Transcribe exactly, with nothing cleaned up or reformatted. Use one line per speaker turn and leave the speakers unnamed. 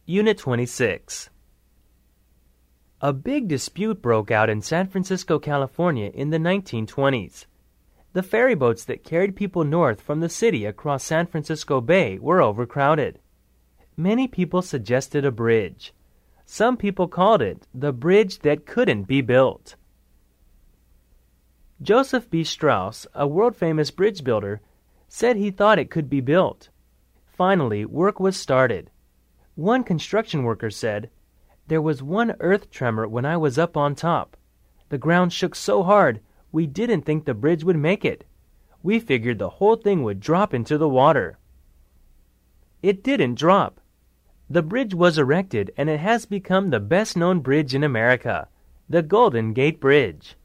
Unit twenty-six. A big dispute broke out in San Francisco, California in the nineteen twenties. The ferry boats that carried people north from the city across San Francisco Bay were overcrowded. Many people suggested a bridge. Some people called it the bridge that couldn't be built. Joseph B. Strauss, a world-famous bridge builder, said he thought it could be built. Finally, work was started. One construction worker said, "There was one earth tremor when I was up on top. The ground shook so hard, we didn't think the bridge would make it. We figured the whole thing would drop into the water." It didn't drop. The bridge was erected, and it has become the best-known bridge in America, the Golden Gate Bridge.